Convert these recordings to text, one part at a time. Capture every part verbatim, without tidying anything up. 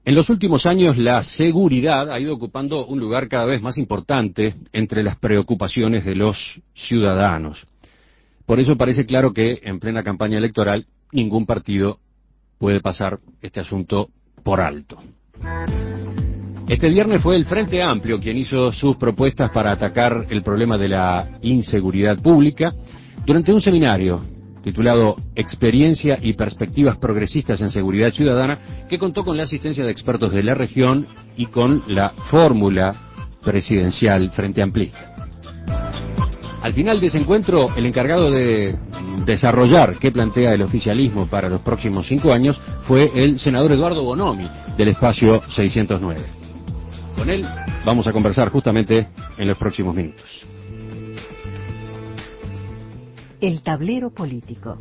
En los últimos años la seguridad ha ido ocupando un lugar cada vez más importante entre las preocupaciones de los ciudadanos. Por eso parece claro que en plena campaña electoral ningún partido puede pasar este asunto por alto. Este viernes fue el Frente Amplio quien hizo sus propuestas para atacar el problema de la inseguridad pública durante un seminario titulado Experiencia y Perspectivas Progresistas en Seguridad Ciudadana, que contó con la asistencia de expertos de la región y con la fórmula presidencial Frente Amplista. Al final de ese encuentro, el encargado de desarrollar qué plantea el oficialismo para los próximos cinco años fue el senador Eduardo Bonomi, del espacio seiscientos nueve. Con él vamos a conversar justamente en los próximos minutos. El tablero político.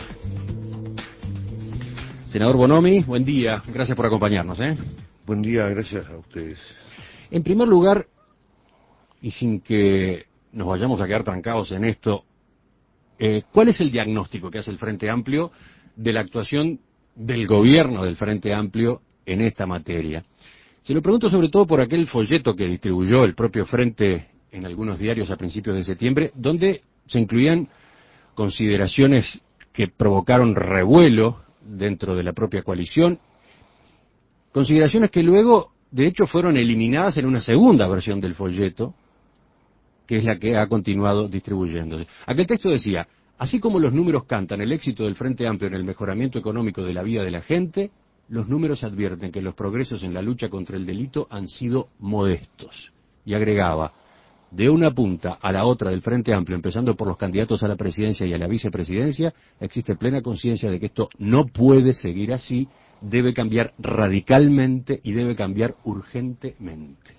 Senador Bonomi, buen día. Gracias por acompañarnos. ¿eh? Buen día, gracias a ustedes. En primer lugar, y sin que nos vayamos a quedar trancados en esto, eh, ¿cuál es el diagnóstico que hace el Frente Amplio de la actuación del gobierno del Frente Amplio en esta materia? Se lo pregunto sobre todo por aquel folleto que distribuyó el propio Frente en algunos diarios a principios de septiembre, donde se incluían consideraciones que provocaron revuelo dentro de la propia coalición, consideraciones que luego, de hecho, fueron eliminadas en una segunda versión del folleto, que es la que ha continuado distribuyéndose. Aquel texto decía: así como los números cantan el éxito del Frente Amplio en el mejoramiento económico de la vida de la gente, los números advierten que los progresos en la lucha contra el delito han sido modestos. Y agregaba: de una punta a la otra del Frente Amplio, empezando por los candidatos a la presidencia y a la vicepresidencia, existe plena conciencia de que esto no puede seguir así, debe cambiar radicalmente y debe cambiar urgentemente.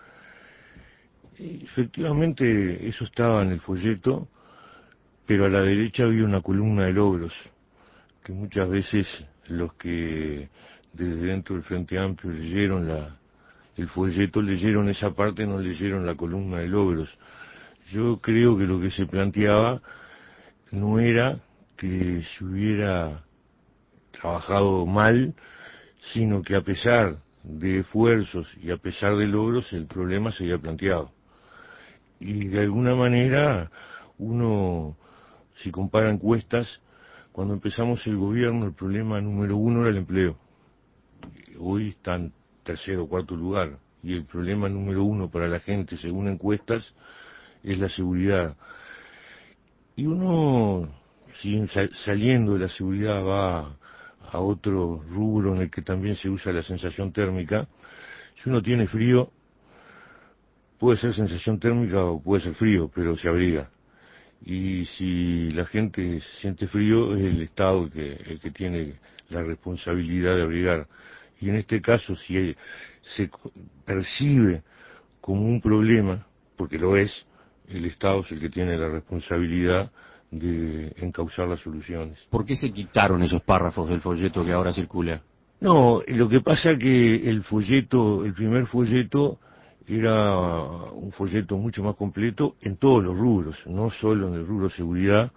Efectivamente, eso estaba en el folleto, pero a la derecha había una columna de logros, que muchas veces los que desde dentro del Frente Amplio leyeron la, el folleto, leyeron esa parte, no leyeron la columna de logros. Yo creo que lo que se planteaba no era que se hubiera trabajado mal, sino que a pesar de esfuerzos y a pesar de logros, el problema se había planteado. Y de alguna manera, uno, si compara encuestas, cuando empezamos el gobierno, el problema número uno era el empleo. Hoy está en tercer o cuarto lugar, y el problema número uno para la gente, según encuestas, es la seguridad. Y uno, si saliendo de la seguridad va a otro rubro en el que también se usa la sensación térmica, si uno tiene frío, puede ser sensación térmica o puede ser frío, pero se abriga. Y si la gente siente frío, es el Estado el que, el que tiene la responsabilidad de abrigar. Y en este caso, si se percibe como un problema, porque lo es, el Estado es el que tiene la responsabilidad de encauzar las soluciones. ¿Por qué se quitaron esos párrafos del folleto que ahora circula? No, lo que pasa que el folleto, el primer folleto, era un folleto mucho más completo en todos los rubros, no solo en el rubro seguridad,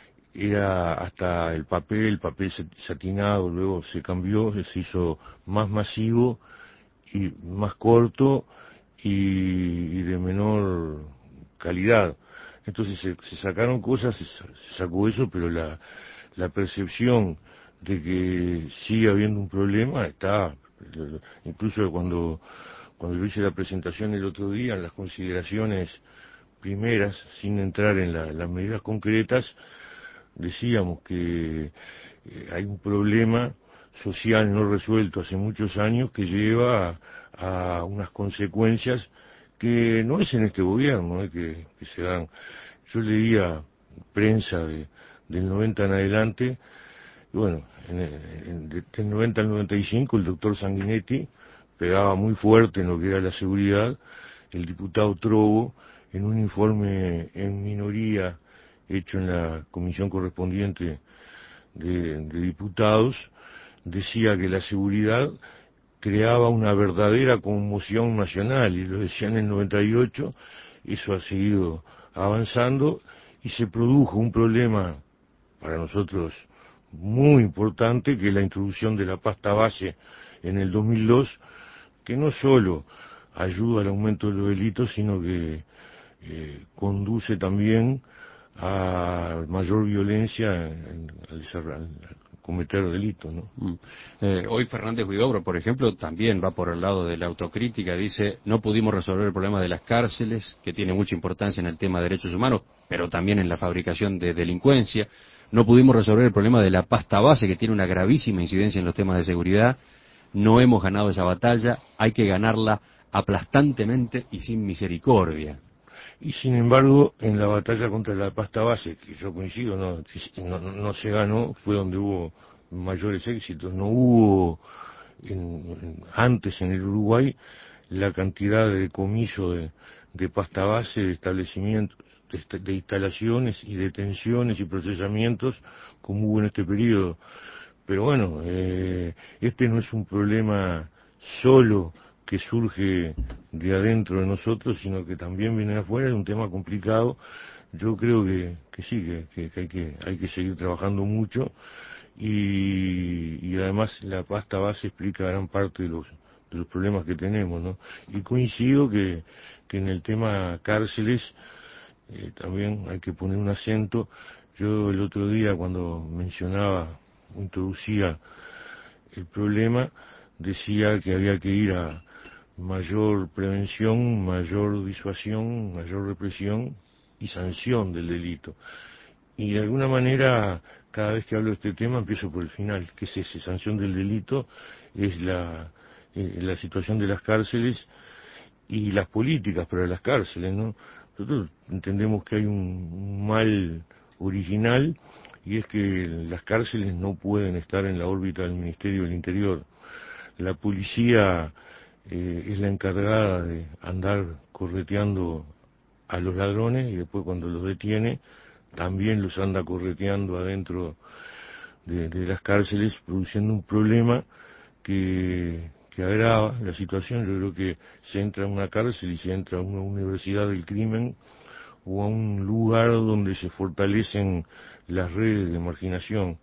era hasta el papel, el papel satinado, luego se cambió, se hizo más masivo y más corto y, y de menor calidad. Entonces se, se sacaron cosas, se, se sacó eso, pero la, la percepción de que sigue habiendo un problema está, incluso cuando Cuando yo hice la presentación el otro día, en las consideraciones primeras, sin entrar en la, las medidas concretas, decíamos que eh, hay un problema social no resuelto hace muchos años que lleva a, a unas consecuencias que no es en este gobierno, eh, que, que se dan. Yo leía prensa de, del noventa en adelante, y bueno, en, en, del noventa al noventa y cinco el doctor Sanguinetti pegaba muy fuerte en lo que era la seguridad, el diputado Trovo, en un informe en minoría hecho en la comisión correspondiente de, de diputados, decía que la seguridad creaba una verdadera conmoción nacional, y lo decía en el noventa y ocho, eso ha seguido avanzando, y se produjo un problema para nosotros muy importante, que es la introducción de la pasta base en el dos mil dos, que no solo ayuda al aumento de los delitos, sino que eh, conduce también a mayor violencia en, al, al cometer delitos, ¿no? Mm. Eh, hoy Fernández Huidobro, por ejemplo, también va por el lado de la autocrítica, dice, no pudimos resolver el problema de las cárceles, que tiene mucha importancia en el tema de derechos humanos, pero también en la fabricación de delincuencia, no pudimos resolver el problema de la pasta base, que tiene una gravísima incidencia en los temas de seguridad, no hemos ganado esa batalla, hay que ganarla aplastantemente y sin misericordia. Y sin embargo, en la batalla contra la pasta base, que yo coincido, no, no, no se ganó, fue donde hubo mayores éxitos. No hubo en, en, antes en el Uruguay la cantidad de decomiso de, de pasta base, de establecimientos, de, de instalaciones y detenciones y procesamientos como hubo en este periodo. Pero bueno, eh, este no es un problema solo que surge de adentro de nosotros, sino que también viene de afuera, es un tema complicado. Yo creo que, que sí, que, que, hay que hay que seguir trabajando mucho y, y además la pasta base explica gran parte de los de los problemas que tenemos, ¿no? Y coincido que, que en el tema cárceles eh, también hay que poner un acento. Yo el otro día cuando mencionaba, introducía el problema, decía que había que ir a mayor prevención, mayor disuasión, mayor represión y sanción del delito. Y de alguna manera, cada vez que hablo de este tema, empiezo por el final, que es ese, sanción del delito, es la, eh, la situación de las cárceles y las políticas para las cárceles, ¿no? Nosotros entendemos que hay un, un mal original, y es que las cárceles no pueden estar en la órbita del Ministerio del Interior. La policía eh, es la encargada de andar correteando a los ladrones y después cuando los detiene también los anda correteando adentro de, de las cárceles, produciendo un problema que, que agrava la situación. Yo creo que se entra a una cárcel y se entra a una universidad del crimen o a un lugar donde se fortalecen las redes de marginación.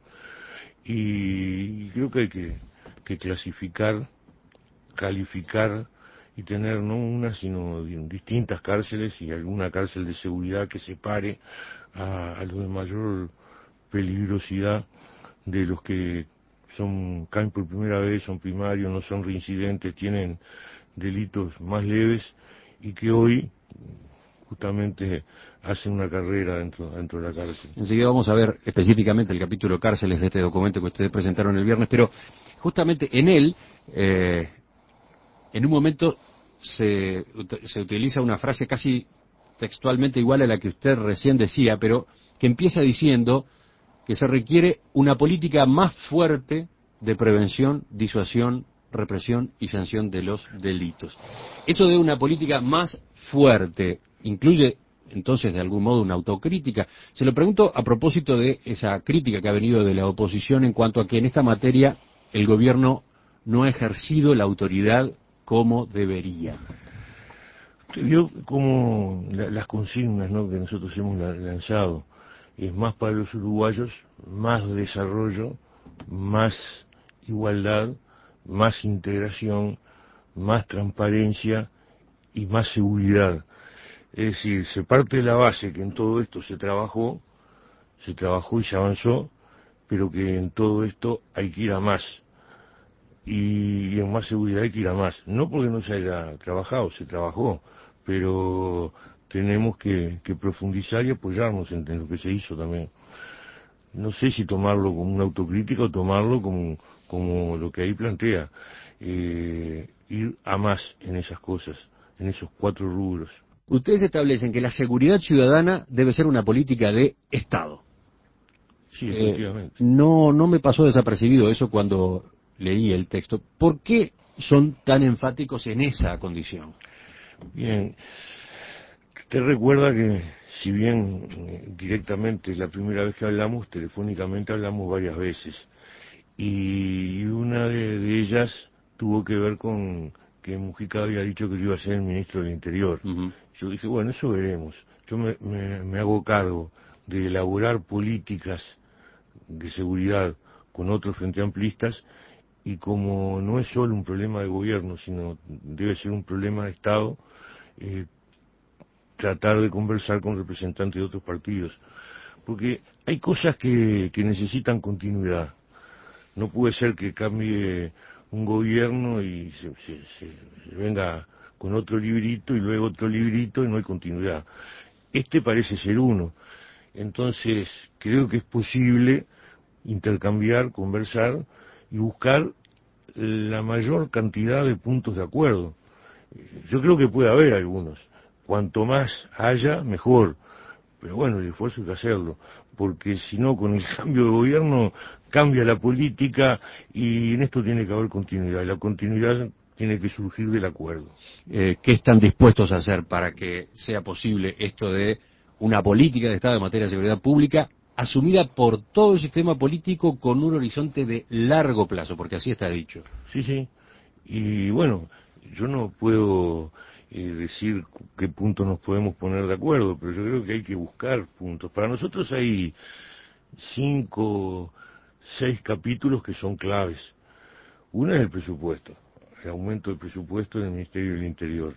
Y creo que hay que, que clasificar, calificar y tener no una sino distintas cárceles y alguna cárcel de seguridad que separe a, a los de mayor peligrosidad de los que son caen por primera vez, son primarios, no son reincidentes, tienen delitos más leves y que hoy justamente hacen una carrera dentro, dentro de la cárcel. Enseguida vamos a ver específicamente el capítulo cárceles de este documento que ustedes presentaron el viernes, pero justamente en él, eh, en un momento se, se utiliza una frase casi textualmente igual a la que usted recién decía, pero que empieza diciendo que se requiere una política más fuerte de prevención, disuasión, represión y sanción de los delitos. Eso de una política más fuerte incluye entonces de algún modo una autocrítica. Se lo pregunto a propósito de esa crítica que ha venido de la oposición en cuanto a que en esta materia el gobierno no ha ejercido la autoridad como debería. Usted vio como la, las consignas, ¿no?, que nosotros hemos lanzado, es más para los uruguayos, más desarrollo, más igualdad, más integración, más transparencia y más seguridad. Es decir, se parte de la base que en todo esto se trabajó, se trabajó y se avanzó, pero que en todo esto hay que ir a más. Y en más seguridad hay que ir a más. No porque no se haya trabajado, se trabajó, pero tenemos que, que profundizar y apoyarnos en, en lo que se hizo también. No sé si tomarlo como una autocrítica o tomarlo como, como lo que ahí plantea, eh, ir a más en esas cosas, en esos cuatro rubros. Ustedes establecen que la seguridad ciudadana debe ser una política de Estado. Sí, efectivamente. Eh, no, no me pasó desapercibido eso cuando leí el texto. ¿Por qué son tan enfáticos en esa condición? Bien, usted recuerda que si bien eh, directamente es la primera vez que hablamos, telefónicamente hablamos varias veces. Y una de, de ellas tuvo que ver con que Mujica había dicho que yo iba a ser el ministro del Interior. Uh-huh. Yo dije, bueno, eso veremos. Yo me, me, me hago cargo de elaborar políticas de seguridad con otros frente amplistas y como no es solo un problema de gobierno, sino debe ser un problema de Estado, eh, tratar de conversar con representantes de otros partidos, porque hay cosas que, que necesitan continuidad. No puede ser que cambie un gobierno y se, se, se venga con otro librito y luego otro librito y no hay continuidad. Este parece ser uno. Entonces, creo que es posible intercambiar, conversar y buscar la mayor cantidad de puntos de acuerdo. Yo creo que puede haber algunos. Cuanto más haya, mejor. Pero bueno, el esfuerzo hay que hacerlo, porque si no, con el cambio de gobierno cambia la política y en esto tiene que haber continuidad. Y la continuidad tiene que surgir del acuerdo. Eh, ¿Qué están dispuestos a hacer para que sea posible esto de una política de Estado en materia de seguridad pública asumida por todo el sistema político con un horizonte de largo plazo? Porque así está dicho. Sí, sí. Y bueno, yo no puedo eh, decir qué puntos nos podemos poner de acuerdo, pero yo creo que hay que buscar puntos. Para nosotros hay cinco, seis capítulos que son claves. Uno es el presupuesto, el aumento del presupuesto del Ministerio del Interior.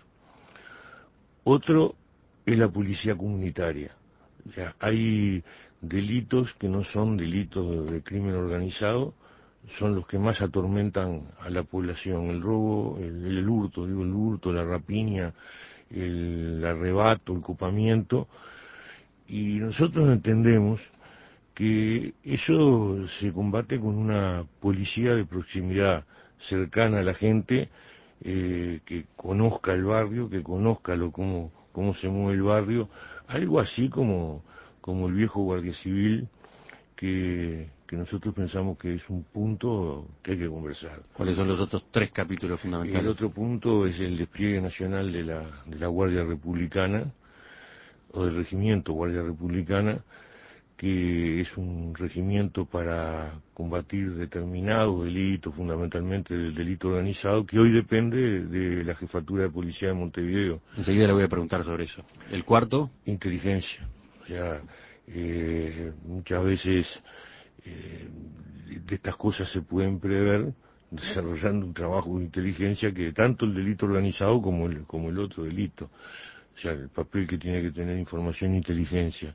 Otro es la policía comunitaria. O sea, hay delitos que no son delitos de crimen organizado, son los que más atormentan a la población. El robo, el, el hurto, digo el hurto, la rapiña, el arrebato, el copamiento. Y nosotros entendemos que eso se combate con una policía de proximidad, cercana a la gente, eh, que conozca el barrio, que conozca lo, cómo, cómo se mueve el barrio, algo así como, como el viejo guardia civil, que, que nosotros pensamos que es un punto que hay que conversar. ¿Cuáles son los otros tres capítulos fundamentales? El otro punto es el despliegue nacional de la, de la Guardia Republicana, o del Regimiento Guardia Republicana, que es un regimiento para combatir determinados delitos, fundamentalmente del delito organizado, que hoy depende de la Jefatura de Policía de Montevideo. Enseguida le voy a preguntar sobre eso. ¿El cuarto? Inteligencia. O sea, eh, muchas veces eh, de estas cosas se pueden prever desarrollando un trabajo de inteligencia que tanto el delito organizado como el, como el otro delito. O sea, el papel que tiene que tener información e inteligencia.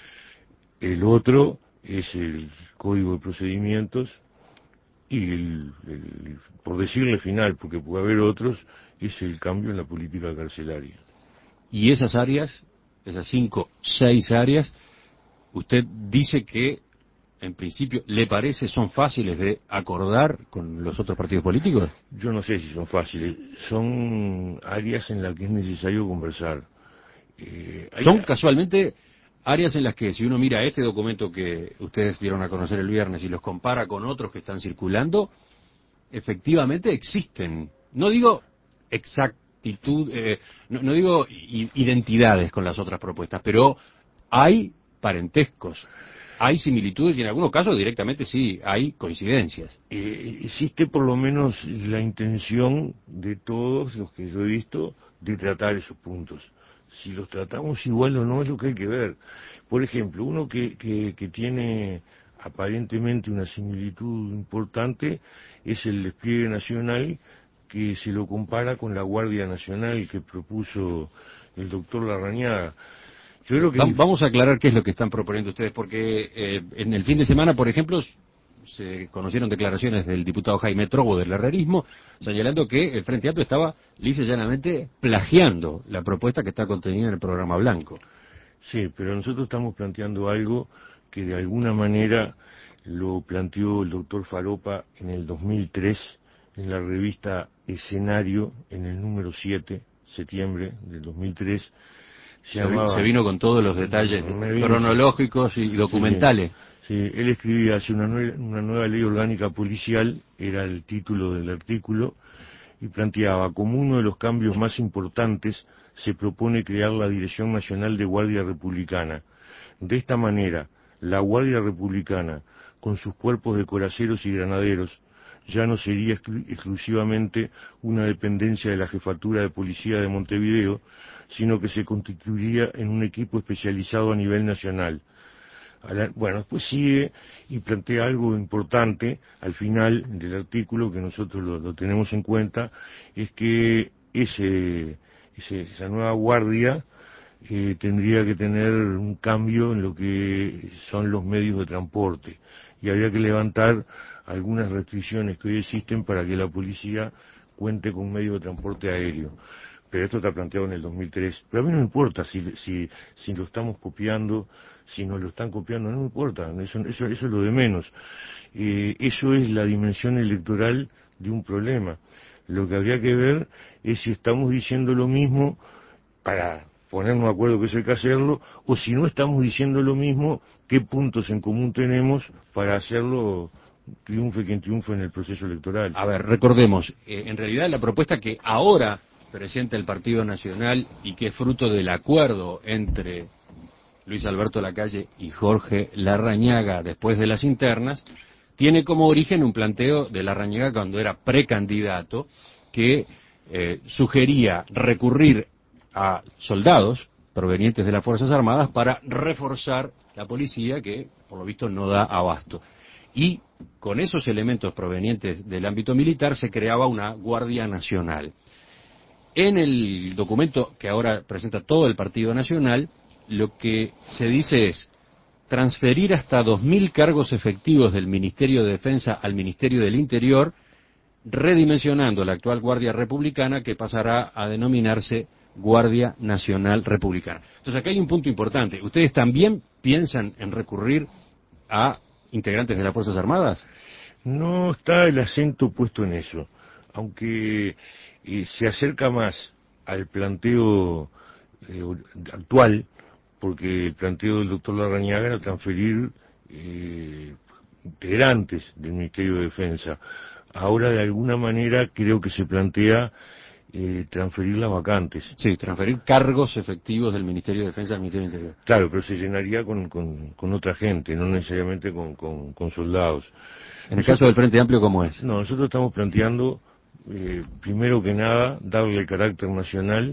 El otro es el código de procedimientos y, el, el, por decirle final, porque puede haber otros, es el cambio en la política carcelaria. Y esas áreas, esas cinco, seis áreas, usted dice que, en principio, ¿le parece son fáciles de acordar con los otros partidos políticos? Yo no sé si son fáciles, son áreas en las que es necesario conversar. Eh, hay... Son casualmente áreas en las que, si uno mira este documento que ustedes dieron a conocer el viernes y los compara con otros que están circulando, efectivamente existen, no digo exactitud, eh, no, no digo identidades con las otras propuestas, pero hay parentescos, hay similitudes y en algunos casos directamente sí hay coincidencias. Eh, existe por lo menos la intención de todos los que yo he visto de tratar esos puntos. Si los tratamos igual o no es lo que hay que ver. Por ejemplo, uno que, que, que tiene aparentemente una similitud importante es el despliegue nacional, que se lo compara con la Guardia Nacional que propuso el doctor Larrañaga. Yo creo que... Vamos a aclarar qué es lo que están proponiendo ustedes, porque eh, en el fin de semana, por ejemplo, se conocieron declaraciones del diputado Jaime Trobo del herrerismo, señalando que el Frente Amplio estaba lisa y llanamente plagiando la propuesta que está contenida en el programa blanco. Sí, pero nosotros estamos planteando algo que de alguna manera lo planteó el doctor Faropa en el dos mil tres, en la revista Escenario, en el número siete, septiembre del dos mil tres. Se, se, llamaba, se vino con todos los detalles vino, cronológicos y documentales. Sí, sí, él escribía hace una, nue una nueva ley orgánica policial, era el título del artículo, y planteaba, como uno de los cambios más importantes, se propone crear la Dirección Nacional de Guardia Republicana. De esta manera, la Guardia Republicana, con sus cuerpos de coraceros y granaderos, ya no sería exclu exclusivamente una dependencia de la Jefatura de Policía de Montevideo, sino que se constituiría en un equipo especializado a nivel nacional. A la, bueno, después sigue y plantea algo importante al final del artículo que nosotros lo, lo tenemos en cuenta, es que ese, ese esa nueva guardia eh, tendría que tener un cambio en lo que son los medios de transporte y habría que levantar algunas restricciones que hoy existen para que la policía cuente con medios de transporte aéreo. Pero esto está planteado en el dos mil tres. Pero a mí no me importa si, si, si lo estamos copiando, si nos lo están copiando, no me importa, eso, eso, eso es lo de menos. Eh, eso es la dimensión electoral de un problema. Lo que habría que ver es si estamos diciendo lo mismo para ponernos de acuerdo que eso hay que hacerlo, o si no estamos diciendo lo mismo, qué puntos en común tenemos para hacerlo triunfe quien triunfe en el proceso electoral. A ver, recordemos, eh, en realidad la propuesta que ahora presenta el Partido Nacional y que es fruto del acuerdo entre Luis Alberto Lacalle y Jorge Larrañaga después de las internas, tiene como origen un planteo de Larrañaga cuando era precandidato que eh, sugería recurrir a soldados provenientes de las Fuerzas Armadas para reforzar la policía que por lo visto no da abasto. Y con esos elementos provenientes del ámbito militar se creaba una Guardia Nacional. En el documento que ahora presenta todo el Partido Nacional, lo que se dice es transferir hasta dos mil cargos efectivos del Ministerio de Defensa al Ministerio del Interior, redimensionando la actual Guardia Republicana que pasará a denominarse Guardia Nacional Republicana. Entonces acá hay un punto importante. ¿Ustedes también piensan en recurrir a integrantes de las Fuerzas Armadas? No está el acento puesto en eso, aunque eh, se acerca más al planteo eh, actual, porque el planteo del doctor Larrañaga era transferir eh, integrantes del Ministerio de Defensa. Ahora, de alguna manera, creo que se plantea eh, transferir las vacantes. Sí, transferir cargos efectivos del Ministerio de Defensa al Ministerio del Interior. Claro, pero se llenaría con, con, con otra gente, no necesariamente con, con, con soldados. En el caso del Frente Amplio, ¿cómo es? No, nosotros estamos planteando, eh, primero que nada, darle carácter nacional.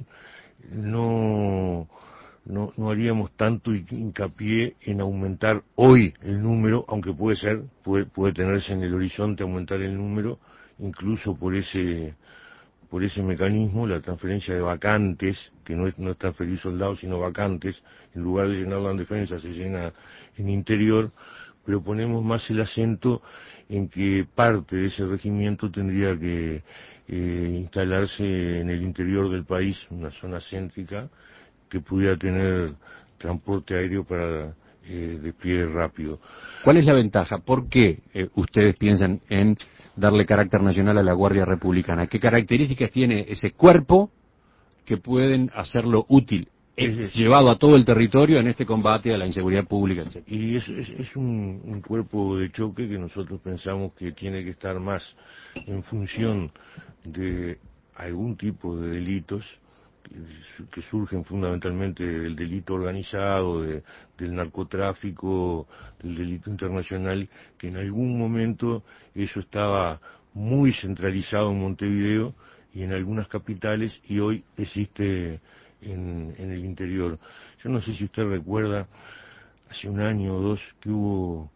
No, no, no haríamos tanto hincapié en aumentar hoy el número, aunque puede ser, puede, puede tenerse en el horizonte aumentar el número, incluso por ese, por ese mecanismo, la transferencia de vacantes, que no es, no es transferir soldados, sino vacantes, en lugar de llenarla en defensa, se llena en interior, pero ponemos más el acento en que parte de ese regimiento tendría que eh, instalarse en el interior del país, una zona céntrica, que pudiera tener transporte aéreo para eh, despliegue rápido. ¿Cuál es la ventaja? ¿Por qué eh, ustedes piensan en darle carácter nacional a la Guardia Republicana? ¿Qué características tiene ese cuerpo que pueden hacerlo útil, es, es, llevado a todo el territorio en este combate a la inseguridad pública, etcétera? Y es, es, es un, un cuerpo de choque que nosotros pensamos que tiene que estar más en función de algún tipo de delitos que surgen fundamentalmente del delito organizado, de, del narcotráfico, del delito internacional, que en algún momento eso estaba muy centralizado en Montevideo y en algunas capitales y hoy existe en, en el interior. Yo no sé si usted recuerda, hace un año o dos que hubo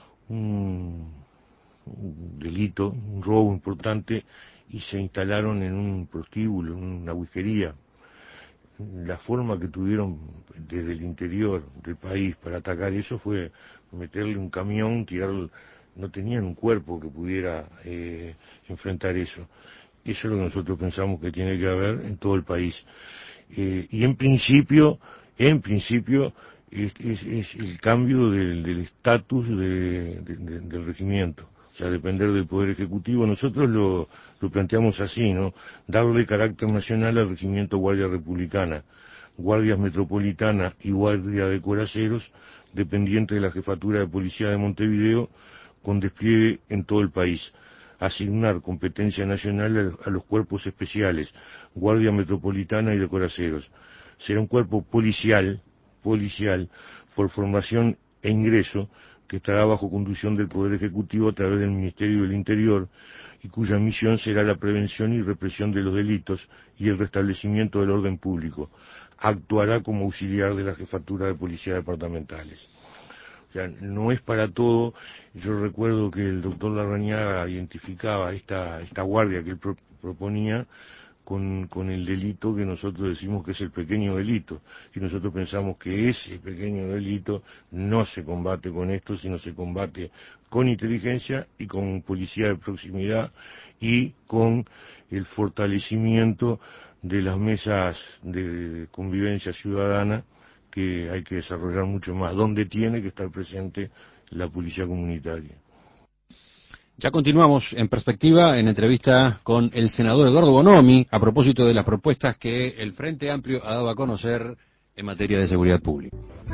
un, un delito, un robo importante y se instalaron en un prostíbulo, en una whiskería. La forma que tuvieron desde el interior del país para atacar eso fue meterle un camión, tirar, no tenían un cuerpo que pudiera eh, enfrentar eso. Eso es lo que nosotros pensamos que tiene que haber en todo el país. Eh, y en principio, en principio, es, es, es el cambio del estatus de, de, de, del regimiento. O sea, depender del Poder Ejecutivo. Nosotros lo, lo planteamos así, ¿no? Darle carácter nacional al Regimiento Guardia Republicana, Guardias Metropolitana y Guardia de Coraceros, dependientes de la Jefatura de Policía de Montevideo, con despliegue en todo el país. Asignar competencia nacional a los cuerpos especiales, Guardia Metropolitana y de Coraceros. Será un cuerpo policial, policial, por formación e ingreso, que estará bajo conducción del Poder Ejecutivo a través del Ministerio del Interior y cuya misión será la prevención y represión de los delitos y el restablecimiento del orden público. Actuará como auxiliar de la Jefatura de Policía departamentales. O sea, no es para todo. Yo recuerdo que el doctor Larrañaga identificaba esta, esta guardia que él pro, proponía con, con el delito que nosotros decimos que es el pequeño delito. Y nosotros pensamos que ese pequeño delito no se combate con esto, sino se combate con inteligencia y con policía de proximidad y con el fortalecimiento de las mesas de convivencia ciudadana que hay que desarrollar mucho más, donde tiene que estar presente la policía comunitaria. Ya continuamos en perspectiva en entrevista con el senador Eduardo Bonomi a propósito de las propuestas que el Frente Amplio ha dado a conocer en materia de seguridad pública.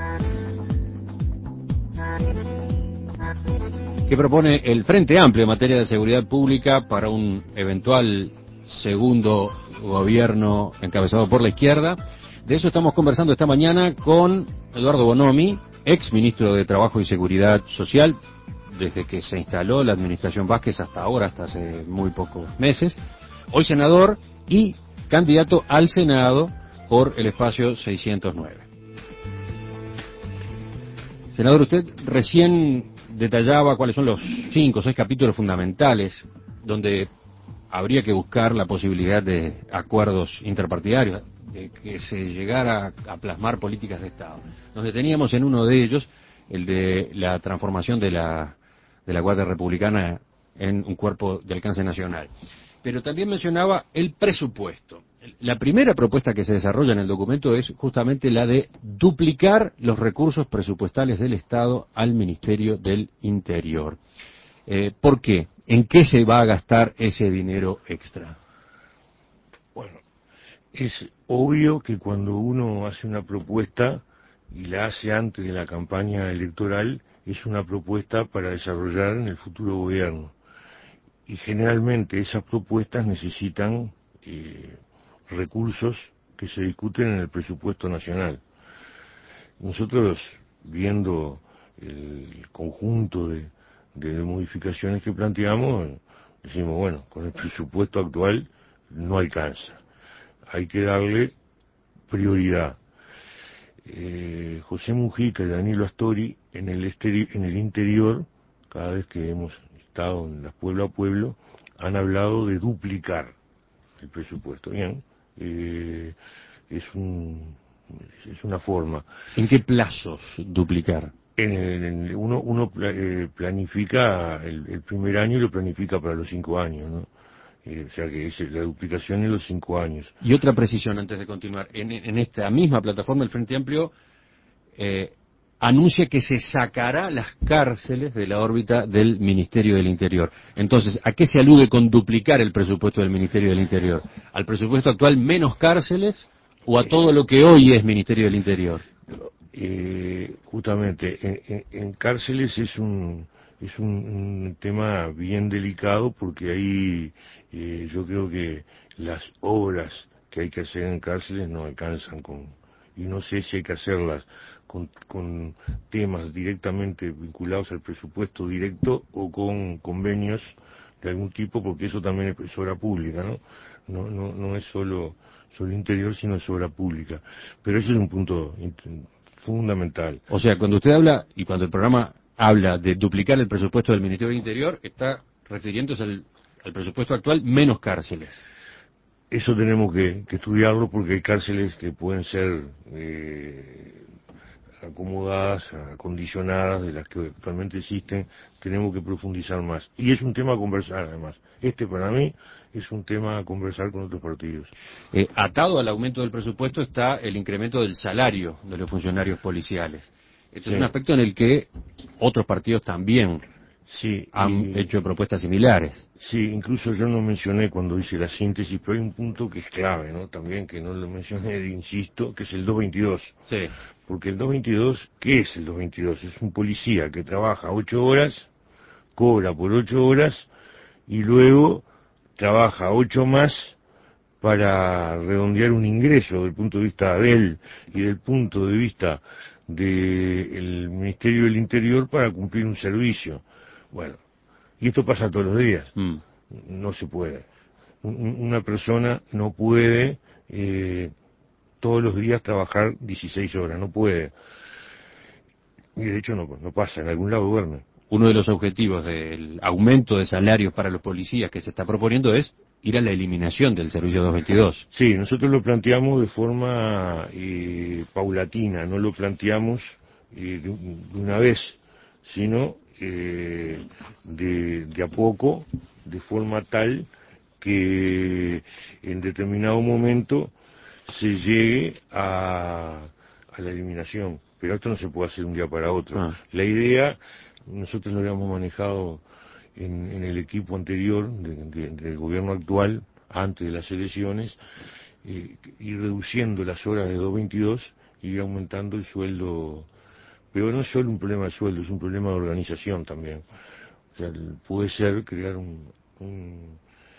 ¿Qué propone el Frente Amplio en materia de seguridad pública para un eventual segundo gobierno encabezado por la izquierda? De eso estamos conversando esta mañana con Eduardo Bonomi, ex ministro de Trabajo y Seguridad Social, desde que se instaló la administración Vázquez hasta ahora, hasta hace muy pocos meses, hoy senador y candidato al Senado por el espacio seiscientos nueve. Senador, usted recién detallaba cuáles son los cinco o seis capítulos fundamentales donde habría que buscar la posibilidad de acuerdos interpartidarios, de que se llegara a plasmar políticas de Estado. Nos deteníamos en uno de ellos, el de la transformación de la, de la Guardia Republicana en un cuerpo de alcance nacional. Pero también mencionaba el presupuesto. La primera propuesta que se desarrolla en el documento es justamente la de duplicar los recursos presupuestales del Estado al Ministerio del Interior. Eh, ¿Por qué? ¿En qué se va a gastar ese dinero extra? Bueno, es obvio que cuando uno hace una propuesta y la hace antes de la campaña electoral, es una propuesta para desarrollar en el futuro gobierno. Y generalmente esas propuestas necesitan eh, recursos que se discuten en el presupuesto nacional. Nosotros, viendo el conjunto de, de modificaciones que planteamos, decimos, bueno, con el presupuesto actual no alcanza. Hay que darle prioridad. Eh, José Mujica y Danilo Astori en el, esteri- en el interior, cada vez que hemos estado en las pueblo a pueblo, han hablado de duplicar el presupuesto. Bien, eh, es, un, es una forma. ¿En qué plazos duplicar? En el, en, uno uno eh, planifica el, el primer año y lo planifica para los cinco años, ¿no? Eh, o sea que es la duplicación en los cinco años. Y otra precisión antes de continuar. En, en esta misma plataforma, el Frente Amplio eh, anuncia que se sacará las cárceles de la órbita del Ministerio del Interior. Entonces, ¿a qué se alude con duplicar el presupuesto del Ministerio del Interior? ¿Al presupuesto actual menos cárceles o a todo lo que hoy es Ministerio del Interior? Eh, justamente, en, en, en cárceles es un es un, un tema bien delicado porque ahí eh, yo creo que las obras que hay que hacer en cárceles no alcanzan con, y no sé si hay que hacerlas con, con temas directamente vinculados al presupuesto directo o con convenios de algún tipo, porque eso también es obra pública, ¿no? No, no, no es solo, solo interior, sino es obra pública. Pero ese es un punto fundamental. O sea, cuando usted habla, y cuando el programa habla de duplicar el presupuesto del Ministerio del Interior, está refiriéndose al, al presupuesto actual menos cárceles. Eso tenemos que, que estudiarlo porque hay cárceles que pueden ser eh, acomodadas, acondicionadas de las que actualmente existen. Tenemos que profundizar más. Y es un tema a conversar, además. Este, para mí, es un tema a conversar con otros partidos. Eh, atado al aumento del presupuesto está el incremento del salario de los funcionarios policiales. Este sí. Es un aspecto en el que otros partidos también sí, han y, hecho propuestas similares. Sí, incluso yo no mencioné cuando hice la síntesis, pero hay un punto que es clave, ¿no? También que no lo mencioné, insisto, que es el doscientos veintidós. Sí. Porque el doscientos veintidós, ¿qué es el doscientos veintidós? Es un policía que trabaja ocho horas, cobra por ocho horas y luego trabaja ocho más para redondear un ingreso desde el punto de vista de él y del punto de vista del Ministerio del Interior para cumplir un servicio. Bueno, y esto pasa todos los días. Mm. No se puede. Una persona no puede eh, todos los días trabajar dieciséis horas, no puede. Y de hecho no, no pasa, en algún lado duermen. Uno de los objetivos del aumento de salarios para los policías que se está proponiendo es ir a la eliminación del servicio doscientos veintidós. Sí, nosotros lo planteamos de forma eh, paulatina, no lo planteamos eh, de, de una vez, sino eh, de, de a poco, de forma tal que en determinado momento se llegue a, a la eliminación. Pero esto no se puede hacer un día para otro. Ah. La idea, nosotros lo habíamos manejado en, en el equipo anterior de, de, del gobierno actual, antes de las elecciones, eh, ir reduciendo las horas de doscientos veintidós y ir aumentando el sueldo. Pero no es solo un problema de sueldo, es un problema de organización también. O sea, puede ser crear un, un,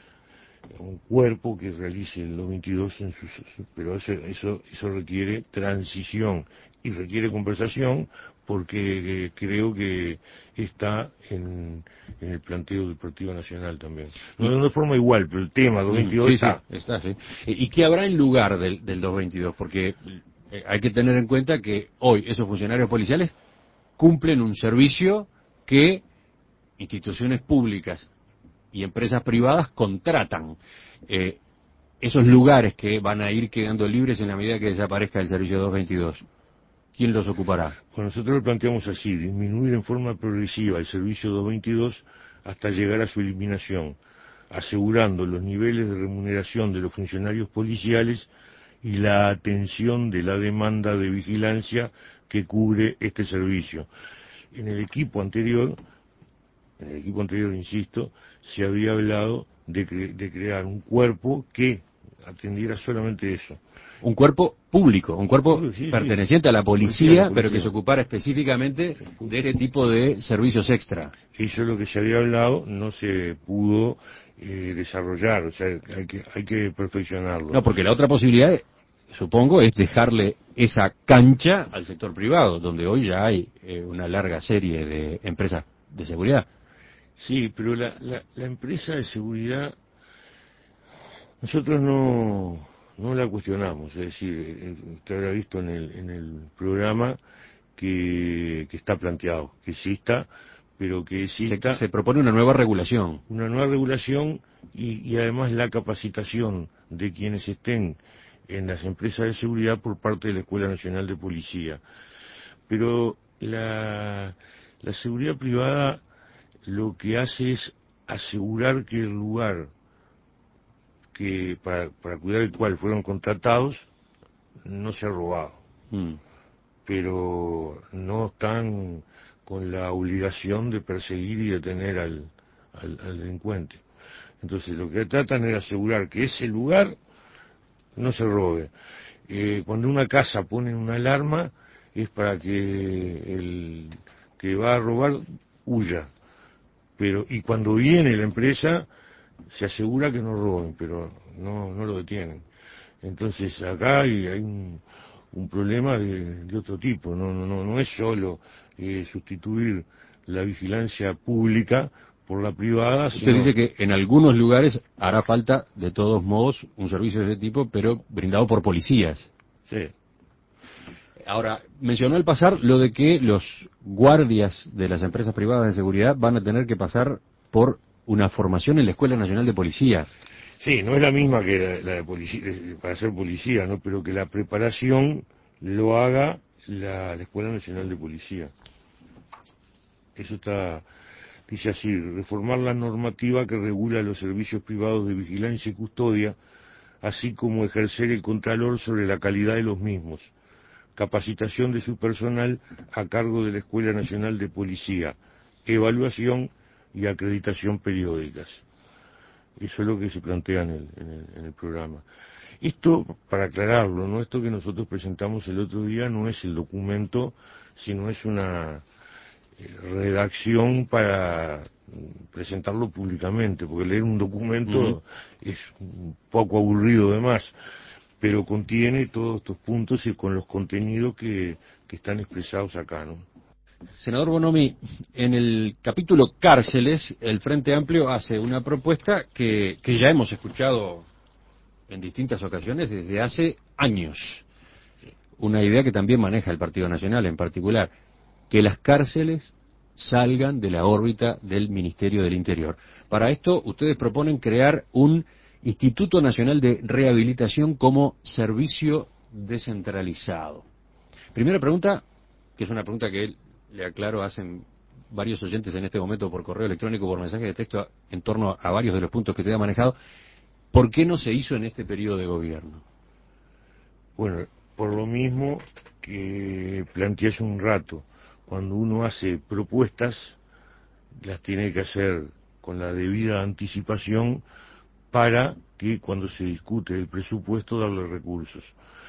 un cuerpo que realice el doscientos veintidós, en sus, pero eso, eso, eso requiere transición y requiere conversación, porque eh, creo que está en, en el planteo del Partido Nacional también. No de una forma igual, pero el tema doscientos veintidós sí, está. Sí, está, sí. ¿Y qué habrá en lugar del, del doscientos veintidós? Porque eh, hay que tener en cuenta que hoy esos funcionarios policiales cumplen un servicio que instituciones públicas y empresas privadas contratan. Eh, esos lugares que van a ir quedando libres en la medida que desaparezca el servicio doscientos veintidós, ¿quién los ocupará? Bueno, nosotros lo planteamos así: disminuir en forma progresiva el servicio doscientos veintidós hasta llegar a su eliminación, asegurando los niveles de remuneración de los funcionarios policiales y la atención de la demanda de vigilancia que cubre este servicio. En el equipo anterior, en el equipo anterior, insisto, se había hablado de, cre de crear un cuerpo que atendiera solamente eso. Un cuerpo público, un cuerpo sí, perteneciente sí. a la policía, Policía, la policía, pero que se ocupara específicamente de este tipo de servicios extra. Eso es lo que se había hablado, no se pudo eh, desarrollar, o sea, hay que, hay que perfeccionarlo. No, porque la otra posibilidad, supongo, es dejarle esa cancha al sector privado, donde hoy ya hay eh, una larga serie de empresas de seguridad. Sí, pero la, la, la empresa de seguridad, nosotros no, no la cuestionamos, es decir, usted habrá visto en el, en el programa que, que está planteado, que exista, pero que exista... Se, se propone una nueva regulación. Una nueva regulación y, y además la capacitación de quienes estén en las empresas de seguridad por parte de la Escuela Nacional de Policía. Pero la, la seguridad privada lo que hace es asegurar que el lugar que para, para cuidar el cual fueron contratados no se ha robado. Mm. Pero no están con la obligación de perseguir y detener al, al, al delincuente. Entonces lo que tratan es asegurar que ese lugar no se robe. Eh, cuando una casa pone una alarma es para que el que va a robar huya. Pero, y cuando viene la empresa se asegura que no roben, pero no, no lo detienen. Entonces acá hay, hay un, un problema de, de otro tipo, no, no, no es solo eh, sustituir la vigilancia pública por la privada. Usted sino... dice que en algunos lugares hará falta, de todos modos, un servicio de ese tipo, pero brindado por policías. Sí. Ahora, mencionó al pasar lo de que los guardias de las empresas privadas de seguridad van a tener que pasar por una formación en la Escuela Nacional de Policía. Sí, no es la misma que la, la de policía, para ser policía, ¿no? Pero que la preparación lo haga la, la Escuela Nacional de Policía. Eso está, dice así: reformar la normativa que regula los servicios privados de vigilancia y custodia, así como ejercer el contralor sobre la calidad de los mismos. Capacitación de su personal a cargo de la Escuela Nacional de Policía, evaluación y acreditación periódicas. Eso es lo que se plantea en el, en el, en el programa. Esto, para aclararlo, ¿no? Esto que nosotros presentamos el otro día no es el documento, sino es una eh, redacción para presentarlo públicamente, porque leer un documento uh-huh. es un poco aburrido de más, pero contiene todos estos puntos y con los contenidos que, que están expresados acá, ¿no? Senador Bonomi, en el capítulo cárceles, el Frente Amplio hace una propuesta que, que ya hemos escuchado en distintas ocasiones desde hace años. Una idea que también maneja el Partido Nacional en particular. que las cárceles salgan de la órbita del Ministerio del Interior. Para esto, ustedes proponen crear un Instituto Nacional de Rehabilitación como servicio descentralizado. Primera pregunta, que es una pregunta que él, le aclaro, hacen varios oyentes en este momento por correo electrónico, por mensaje de texto, en torno a varios de los puntos que usted ha manejado. ¿Por qué no se hizo en este periodo de gobierno? Bueno, por lo mismo que planteé hace un rato, cuando uno hace propuestas, las tiene que hacer con la debida anticipación para que cuando se discute el presupuesto darle recursos.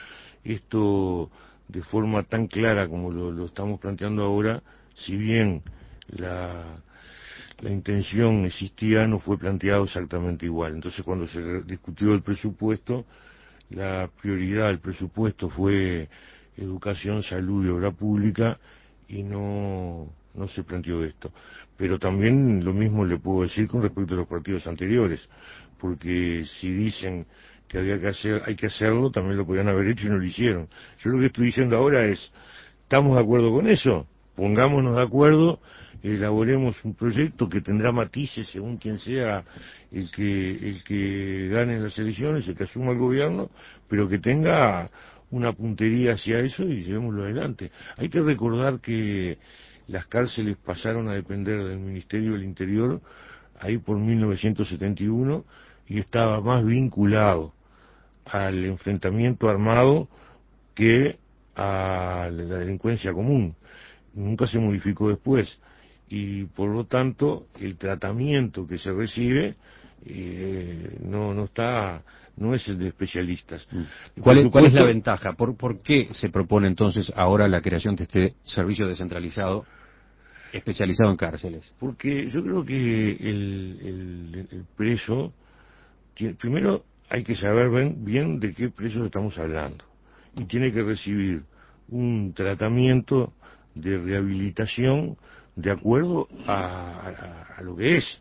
Esto, de forma tan clara como lo, lo estamos planteando ahora, si bien la, la intención existía, no fue planteado exactamente igual. Entonces, cuando se discutió el presupuesto, la prioridad del presupuesto fue educación, salud y obra pública, y no, no se planteó esto. Pero también lo mismo le puedo decir con respecto a los partidos anteriores, porque si dicen que había que hacer, hay que hacerlo, también lo podrían haber hecho y no lo hicieron. Yo lo que estoy diciendo ahora es, ¿estamos de acuerdo con eso? Pongámonos de acuerdo, elaboremos un proyecto que tendrá matices según quien sea el que, el que gane las elecciones, el que asuma el gobierno, pero que tenga una puntería hacia eso y llevémoslo adelante. Hay que recordar que las cárceles pasaron a depender del Ministerio del Interior ahí por mil novecientos setenta y uno y estaba más vinculado al enfrentamiento armado que a la delincuencia común. Nunca se modificó después y por lo tanto el tratamiento que se recibe eh, no no está no es el de especialistas. ¿Cuál es, ¿Cuál es la ventaja? ¿Por, ¿Por qué se propone entonces ahora la creación de este servicio descentralizado especializado en cárceles? Porque yo creo que el, el, el preso tiene, primero hay que saber bien, bien de qué presos estamos hablando y tiene que recibir un tratamiento de rehabilitación de acuerdo a, a, a lo que es.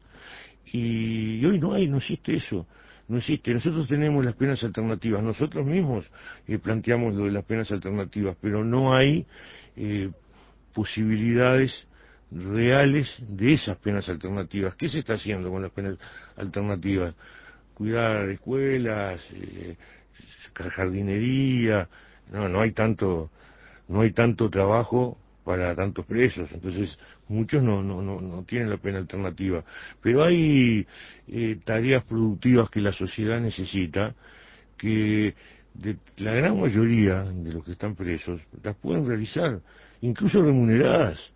Y hoy no hay, no existe eso, no existe. Nosotros tenemos las penas alternativas, nosotros mismos eh, planteamos lo de las penas alternativas, pero no hay eh, posibilidades reales de esas penas alternativas. ¿Qué se está haciendo con las penas alternativas? Cuidar escuelas, eh, jardinería, no, no hay tanto, no hay tanto trabajo para tantos presos, entonces muchos no, no, no, no tienen la pena alternativa. Pero hay eh, tareas productivas que la sociedad necesita, que de la gran mayoría de los que están presos las pueden realizar, incluso remuneradas.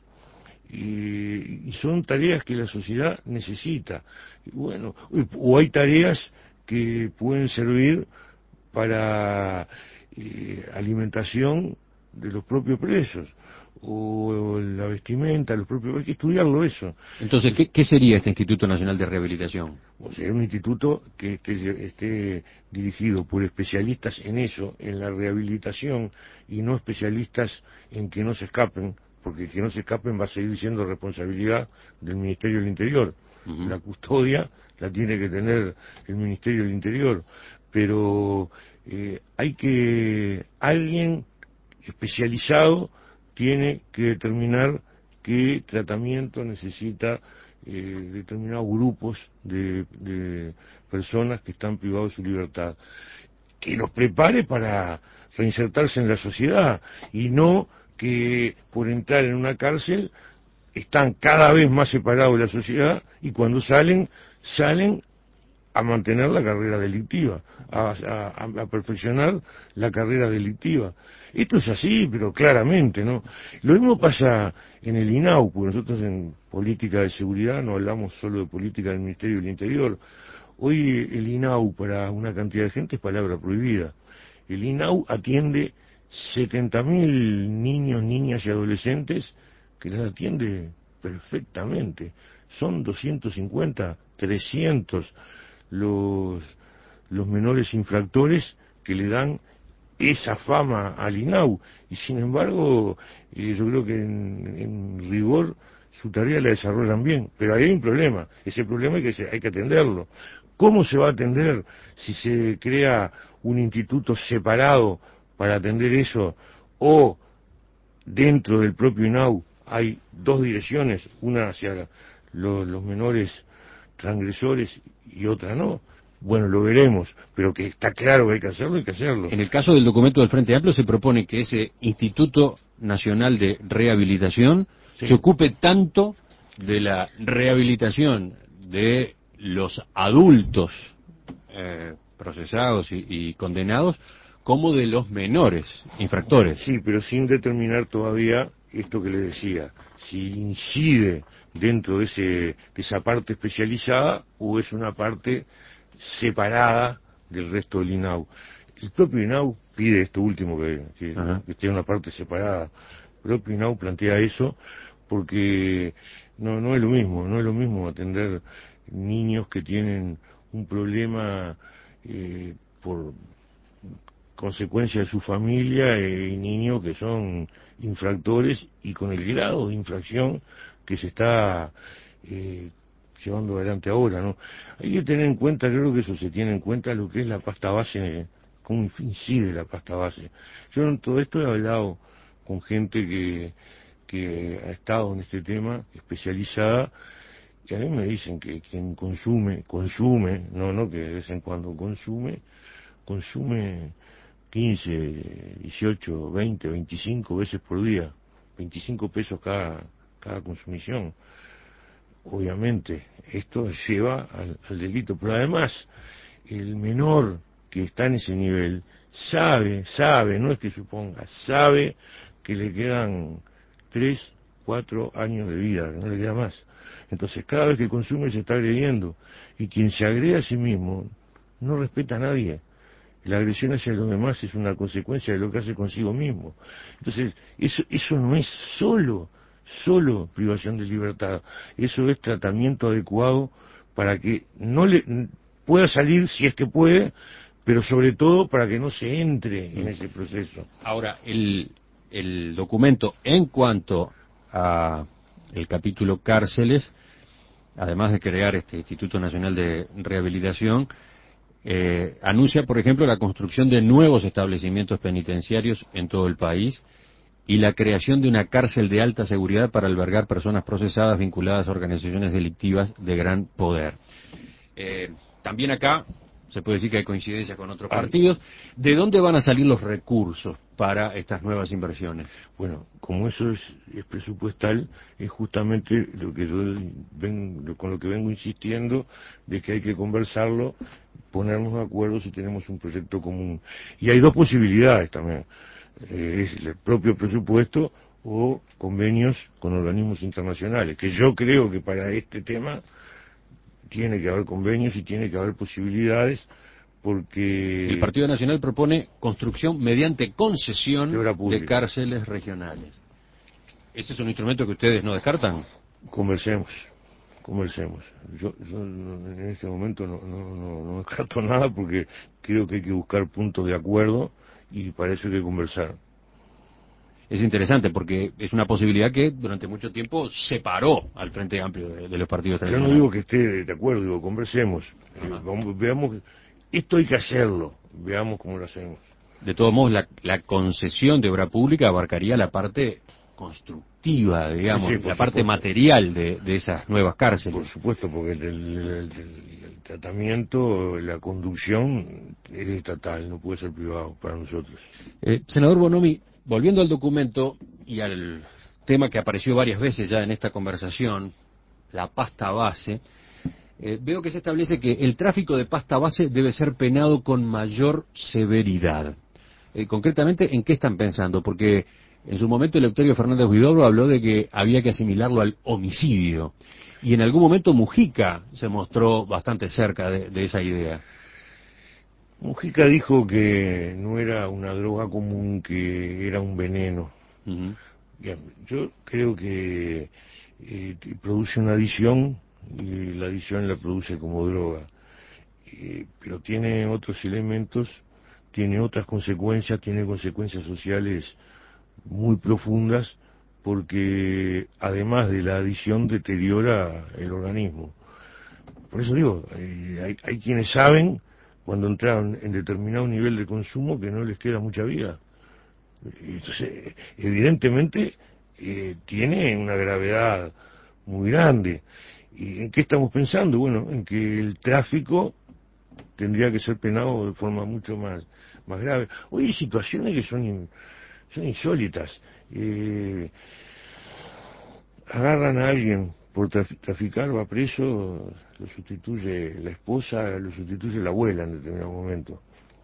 Y, y son tareas que la sociedad necesita. Y bueno, o hay tareas que pueden servir para eh, alimentación de los propios presos, o la vestimenta, los propios, hay que estudiarlo eso. Entonces, ¿qué, qué sería este Instituto Nacional de Rehabilitación? O sea, un instituto que esté, esté dirigido por especialistas en eso, en la rehabilitación, y no especialistas en que no se escapen, porque que no se escapen va a seguir siendo responsabilidad del Ministerio del Interior. Uh-huh. La custodia la tiene que tener el Ministerio del Interior, pero eh, hay que alguien especializado tiene que determinar qué tratamiento necesita eh, determinados grupos de, de personas que están privados de su libertad, que los prepare para reinsertarse en la sociedad y no que por entrar en una cárcel están cada vez más separados de la sociedad y cuando salen, salen a mantener la carrera delictiva, a, a, a perfeccionar la carrera delictiva. Esto es así, pero claramente, ¿no? Lo mismo pasa en el INAU, porque nosotros en política de seguridad no hablamos solo de política del Ministerio del Interior. Hoy el INAU para una cantidad de gente es palabra prohibida. El INAU atiende setenta mil niños, niñas y adolescentes que las atiende perfectamente. Son doscientos cincuenta, trescientos los, los menores infractores que le dan esa fama al INAU y sin embargo eh, yo creo que en, en rigor su tarea la desarrollan bien, pero ahí hay un problema, ese problema hay que, se, hay que atenderlo. ¿Cómo se va a atender si se crea un instituto separado para atender eso o dentro del propio INAU hay dos direcciones, una hacia los, los menores transgresores y otra no. Bueno, lo veremos, pero que está claro que hay que hacerlo, hay que hacerlo. En el caso del documento del Frente Amplio se propone que ese Instituto Nacional de Rehabilitación sí. se ocupe tanto de la rehabilitación de los adultos eh, procesados y, y condenados como de los menores infractores. Sí, pero sin determinar todavía esto que le decía, si incide dentro de, ese, de esa parte especializada o es una parte separada del resto del I N A U. El propio I N A U pide esto último, que, que, que esté una parte separada. El propio I N A U plantea eso porque no, no es lo mismo, no es lo mismo atender niños que tienen un problema eh, por consecuencia de su familia eh, y niños que son infractores y con el grado de infracción que se está eh, llevando adelante ahora, ¿no? Hay que tener en cuenta, yo creo que eso se tiene en cuenta, lo que es la pasta base, cómo incide la pasta base. Yo en todo esto he hablado con gente que, que ha estado en este tema, especializada, y a mí me dicen que quien consume, consume, no, no que de vez en cuando consume, consume quince, dieciocho, veinte, veinticinco veces por día, veinticinco pesos cada, cada consumición. Obviamente, esto lleva al, al delito, pero además, el menor que está en ese nivel sabe, sabe, no es que suponga, sabe que le quedan tres, cuatro años de vida, que no le queda más. Entonces, cada vez que consume se está agrediendo, y quien se agrede a sí mismo no respeta a nadie. La agresión hacia los demás es una consecuencia de lo que hace consigo mismo. Entonces, eso, eso no es solo, solo privación de libertad. Eso es tratamiento adecuado para que no le pueda salir si es que puede, pero sobre todo para que no se entre en ese proceso. Ahora, el, el documento en cuanto a el capítulo cárceles, además de crear este Instituto Nacional de Rehabilitación, Eh, anuncia, por ejemplo, la construcción de nuevos establecimientos penitenciarios en todo el país y la creación de una cárcel de alta seguridad para albergar personas procesadas vinculadas a organizaciones delictivas de gran poder. Eh, también acá se puede decir que hay coincidencia con otros partidos. ¿De dónde van a salir los recursos para estas nuevas inversiones? Bueno, como eso es, es presupuestal, es justamente lo que yo ven, con lo que vengo insistiendo, de que hay que conversarlo, ponernos de acuerdo si tenemos un proyecto común. Y hay dos posibilidades también, eh, es el propio presupuesto o convenios con organismos internacionales, que yo creo que para este tema tiene que haber convenios y tiene que haber posibilidades, porque el Partido Nacional propone construcción mediante concesión de, de cárceles regionales. ¿Ese es un instrumento que ustedes no descartan? Conversemos, conversemos. Yo, yo en este momento no, no, no, no descarto nada porque creo que hay que buscar puntos de acuerdo y para eso hay que conversar. Es interesante porque es una posibilidad que durante mucho tiempo separó al Frente Amplio de, de los partidos tradicionales. Yo no digo que esté de acuerdo, digo, conversemos. Eh, vamos, veamos, esto hay que hacerlo, veamos cómo lo hacemos. De todos modos, la, la concesión de obra pública abarcaría la parte constructiva, digamos, sí, sí, la supuesto. parte material de, de esas nuevas cárceles. Por supuesto, porque el, el, el, el tratamiento, la conducción es estatal, no puede ser privado para nosotros. Eh, senador Bonomi, volviendo al documento y al tema que apareció varias veces ya en esta conversación, la pasta base, eh, veo que se establece que el tráfico de pasta base debe ser penado con mayor severidad. Eh, concretamente, ¿en qué están pensando? Porque en su momento Eleuterio Fernández Huidobro habló de que había que asimilarlo al homicidio. Y en algún momento Mujica se mostró bastante cerca de, de esa idea. Mujica dijo que no era una droga común, que era un veneno. Uh-huh. Bien, yo creo que eh, produce una adicción y la adicción la produce como droga. Eh, pero tiene otros elementos, tiene otras consecuencias, tiene consecuencias sociales muy profundas, porque además de la adicción deteriora el organismo. Por eso digo, eh, hay, hay quienes saben cuando entraron en determinado nivel de consumo que no les queda mucha vida. Entonces, evidentemente eh, tiene una gravedad muy grande. ¿Y en qué estamos pensando? Bueno, en que el tráfico tendría que ser penado de forma mucho más, más grave. Hoy hay situaciones que son, in, son insólitas. Eh, agarran a alguien por traficar, va preso, lo sustituye la esposa, lo sustituye la abuela en determinado momento.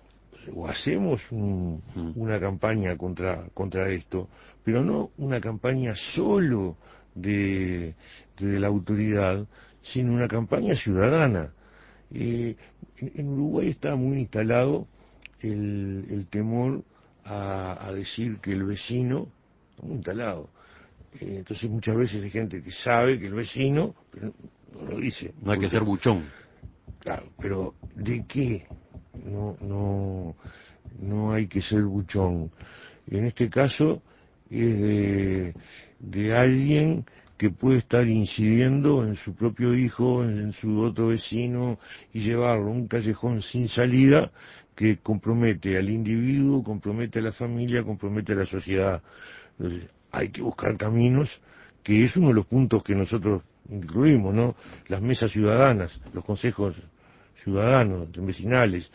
O hacemos un, una campaña contra, contra esto, pero no una campaña solo de, de la autoridad, sino una campaña ciudadana. Eh, en Uruguay está muy instalado el, el temor a, a decir que el vecino, muy instalado. Eh, entonces muchas veces hay gente que sabe que el vecino, pero no lo dice. No hay porque, que ser buchón. Claro, pero ¿de qué? No, no, no hay que ser buchón. En este caso es de, de alguien que puede estar incidiendo en su propio hijo, en, en su otro vecino, y llevarlo a un callejón sin salida que compromete al individuo, compromete a la familia, compromete a la sociedad. Entonces, hay que buscar caminos, que es uno de los puntos que nosotros incluimos, ¿no? Las mesas ciudadanas, los consejos ciudadanos, vecinales,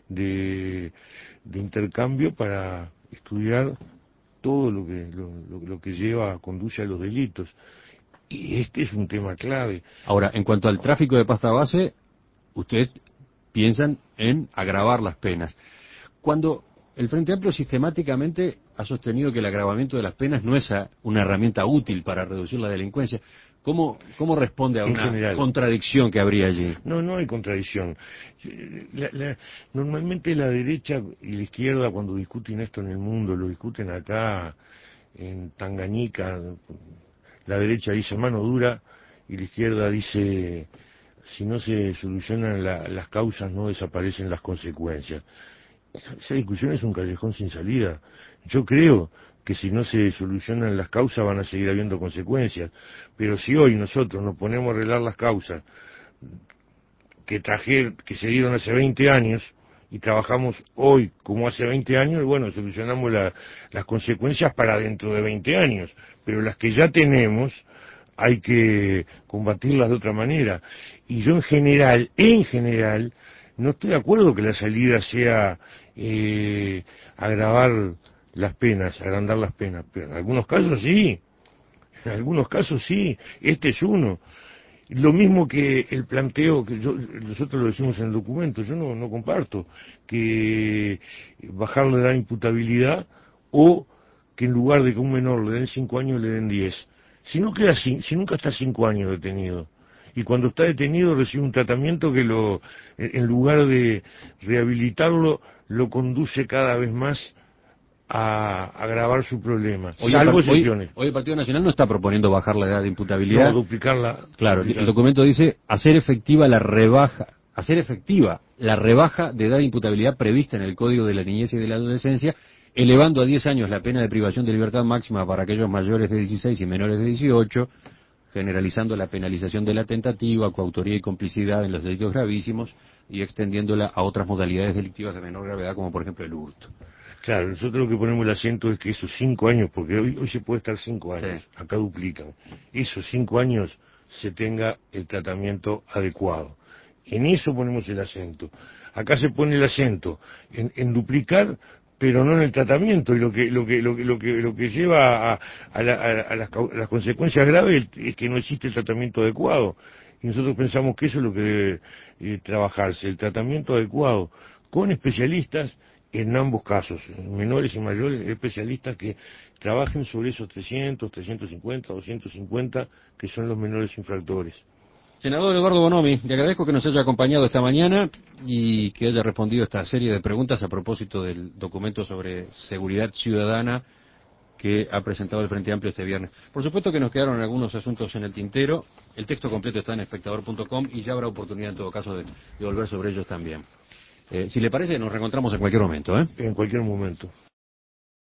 de, de intercambio para estudiar todo lo que lo, lo, lo que lleva, conduce a los delitos. Y este es un tema clave. Ahora, en cuanto al tráfico de pasta base, ustedes piensan en agravar las penas. Cuando el Frente Amplio sistemáticamente ha sostenido que el agravamiento de las penas no es una herramienta útil para reducir la delincuencia, ¿cómo, cómo responde a En una general, contradicción que habría allí? No, no hay contradicción. La, la, normalmente la derecha y la izquierda, cuando discuten esto en el mundo, lo discuten acá, en Tanganica. La derecha dice mano dura y la izquierda dice, si no se solucionan la, las causas, no desaparecen las consecuencias. Esa, esa discusión es un callejón sin salida. Yo creo que si no se solucionan las causas van a seguir habiendo consecuencias. Pero si hoy nosotros nos ponemos a arreglar las causas que trajeron, que se dieron hace veinte años, y trabajamos hoy como hace veinte años, bueno, solucionamos la, las consecuencias para dentro de veinte años, pero las que ya tenemos hay que combatirlas de otra manera. Y yo en general, en general, no estoy de acuerdo que la salida sea eh, agravar las penas, agrandar las penas, pero en algunos casos sí, en algunos casos sí, este es uno. Lo mismo que el planteo, que yo, nosotros lo decimos en el documento, yo no, no comparto, que bajarle la imputabilidad o que en lugar de que a un menor le den cinco años le den diez. Si no queda, si nunca está cinco años detenido, y cuando está detenido recibe un tratamiento que lo, en lugar de rehabilitarlo, lo conduce cada vez más a agravar su problema, Hoy salvo el, hoy, excepciones. hoy el Partido Nacional no está proponiendo bajar la edad de imputabilidad. No, duplicarla. Claro, duplicar. el documento dice hacer efectiva la rebaja, hacer efectiva la rebaja de edad de imputabilidad prevista en el Código de la Niñez y de la Adolescencia, elevando a diez años la pena de privación de libertad máxima para aquellos mayores de dieciséis y menores de dieciocho, generalizando la penalización de la tentativa, coautoría y complicidad en los delitos gravísimos y extendiéndola a otras modalidades delictivas de menor gravedad, como por ejemplo el hurto. Claro, nosotros lo que ponemos el acento es que esos cinco años, porque hoy, hoy se puede estar cinco años, sí. Acá duplican, esos cinco años se tenga el tratamiento adecuado. En eso ponemos el acento. Acá se pone el acento en, en duplicar, pero no en el tratamiento, y lo que lo que lo que lo que, lo que lleva a, a, la, a, a, las, a las consecuencias graves es que no existe el tratamiento adecuado. Y nosotros pensamos que eso es lo que debe eh, trabajarse, el tratamiento adecuado, con especialistas en ambos casos, menores y mayores, especialistas que trabajen sobre esos trescientos, trescientos cincuenta, doscientos cincuenta, que son los menores infractores. Senador Eduardo Bonomi, le agradezco que nos haya acompañado esta mañana y que haya respondido a esta serie de preguntas a propósito del documento sobre seguridad ciudadana que ha presentado el Frente Amplio este viernes. Por supuesto que nos quedaron algunos asuntos en el tintero, el texto completo está en espectador punto com y ya habrá oportunidad en todo caso de, de volver sobre ellos también. Eh, si le parece, nos reencontramos en cualquier momento, ¿eh? En cualquier momento.